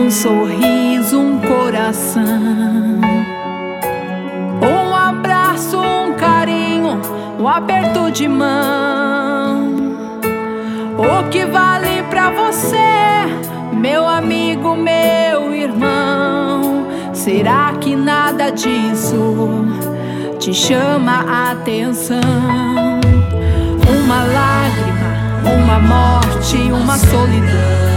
Um sorriso, um coração, um abraço, um carinho, um aperto de mão. O que vale pra você, meu amigo, meu irmão? Será que nada disso te chama a atenção? Uma lágrima, uma morte, uma solidão.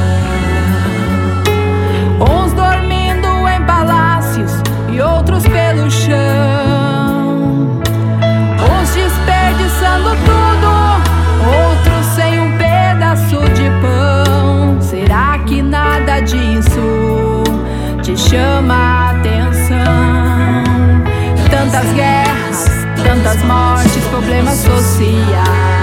Uns dormindo em palácios e outros pelo chão. Uns desperdiçando tudo, outros sem um pedaço de pão. Será que nada disso te chama a atenção? Tantas guerras, tantas mortes, problemas sociais.